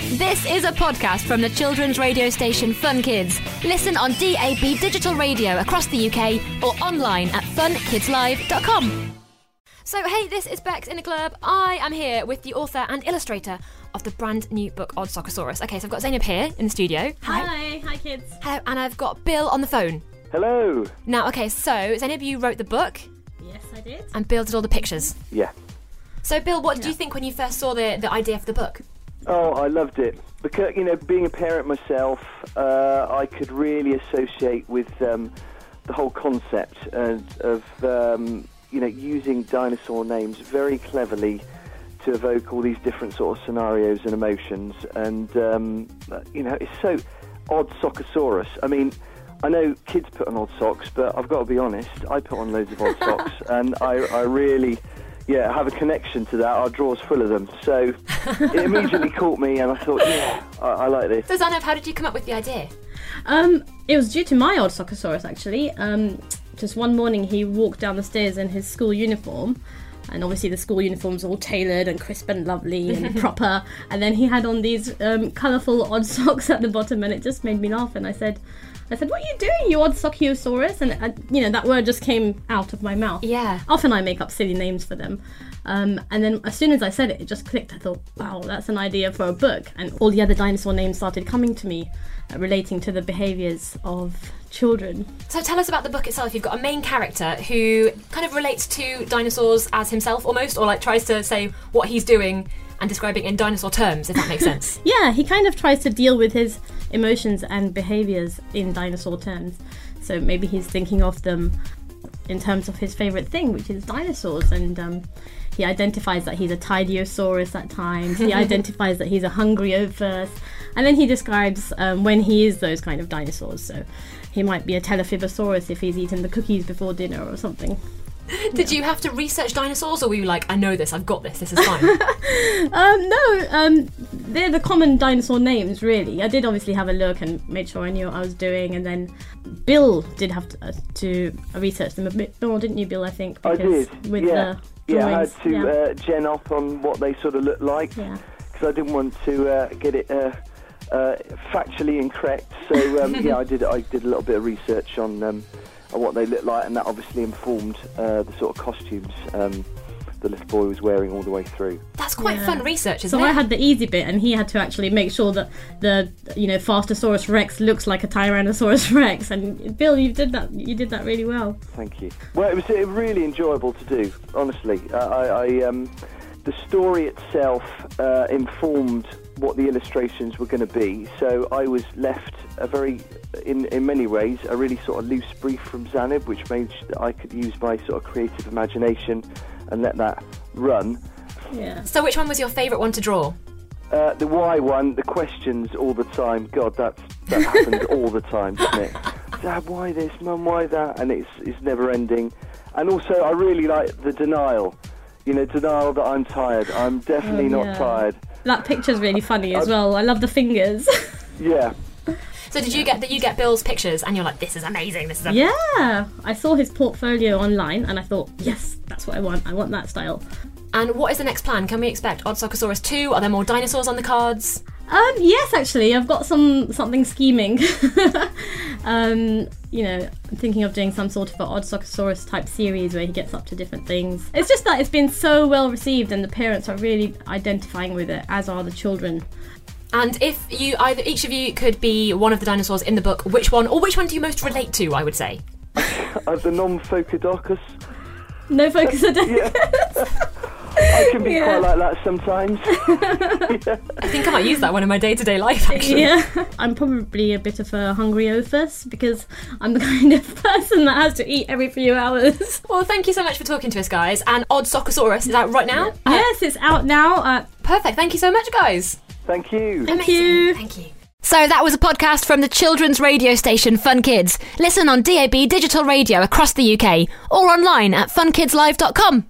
This is a podcast from the children's radio station Fun Kids. Listen on DAB digital radio across the UK or online at funkidslive.com. So, hey, this is Bex in the Club. I am here with the author and illustrator of the brand new book, Odd-Sockosaurus. Okay, so I've got Zainab here in the studio. Hi kids. Hello, and I've got Bill on the phone. Hello. Now, okay, so Zainab, you wrote the book. Yes, I did. And Bill did all the pictures. Yeah. So, Bill, what did you think when you first saw the idea for the book? Oh, I loved it. Because, being a parent myself, I could really associate with the whole concept of using dinosaur names very cleverly to evoke all these different sort of scenarios and emotions. And, it's so Odd-Sockosaurus. I mean, I know kids put on odd socks, but I've got to be honest, I put on loads of odd socks, and I really, have a connection to that. Our drawer's full of them. So it immediately caught me, and I thought, I like this. So, Zainab, how did you come up with the idea? It was due to my Odd-Sockosaurus, actually. Just one morning he walked down the stairs in his school uniform, and obviously the school uniform's all tailored and crisp and lovely and proper, and then he had on these colourful odd socks at the bottom, and it just made me laugh. And I said, what are you doing, you Odd-Sockosaurus? And that word just came out of my mouth. Yeah. Often I make up silly names for them. And then as soon as I said it, it just clicked. I thought, wow, that's an idea for a book. And all the other dinosaur names started coming to me, relating to the behaviours of children. So tell us about the book itself. You've got a main character who kind of relates to dinosaurs as himself almost, or like tries to say what he's doing and describing in dinosaur terms, if that makes sense. Yeah, he kind of tries to deal with his emotions and behaviours in dinosaur terms. So maybe he's thinking of them in terms of his favourite thing, which is dinosaurs, and he identifies that he's a Tidiosaurus at times. He identifies that he's a Hungryophus, and then he describes when he is those kind of dinosaurs. So he might be a Telephibosaurus if he's eaten the cookies before dinner or something. Did you have to research dinosaurs, or were you like, I know this, I've got this is fine? No, they're the common dinosaur names, really. I did obviously have a look and made sure I knew what I was doing, and then Bill did have to research them a bit more, didn't you, Bill, I think? Because I did, with the drawings. I had to gen up on what they sort of look like, because I didn't want to get it factually incorrect. So, I did a little bit of research on what they look like, and that obviously informed the sort of costumes the little boy was wearing all the way through. That's quite fun research, isn't it? So I had the easy bit, and he had to actually make sure that the Fastosaurus Rex looks like a Tyrannosaurus Rex. And Bill, you did that really well. Thank you. Well, it was really enjoyable to do, honestly. The story itself informed what the illustrations were going to be, so I was left in many ways a really sort of loose brief from Zainab, which made I could use my sort of creative imagination and let that run. Yeah. So which one was your favourite one to draw? The why one, the questions all the time. God, that happens all the time, doesn't it? Dad, why this? Mum, why that? And it's never ending. And also, I really like the denial. Denial that I'm tired. I'm definitely not tired. That picture's really funny as well. I love the fingers. Yeah. So did you get Bill's pictures and you're like, this is amazing, this is Yeah, I saw his portfolio online and I thought, yes, that's what I want. I want that style. And what is the next plan? Can we expect Odd-Sockosaurus 2? Are there more dinosaurs on the cards? Yes, actually, I've got something scheming. I'm thinking of doing some sort of an Odd-Sockosaurus type series where he gets up to different things. It's just that it's been so well received and the parents are really identifying with it, as are the children. And if each of you could be one of the dinosaurs in the book, which one do you most relate to, I would say? The non-Phocodocus. No Phocodocus? Yeah. I can be quite like that sometimes. I think I might use that one in my day-to-day life, actually. Yeah. I'm probably a bit of a Hungryophus because I'm the kind of person that has to eat every few hours. Well, thank you so much for talking to us, guys. And Odd-Sockosaurus is out right now? Yes, it's out now. Perfect. Thank you so much, guys. Thank you. Thank you. Thank you. So that was a podcast from the children's radio station Fun Kids. Listen on DAB digital radio across the UK or online at funkidslive.com.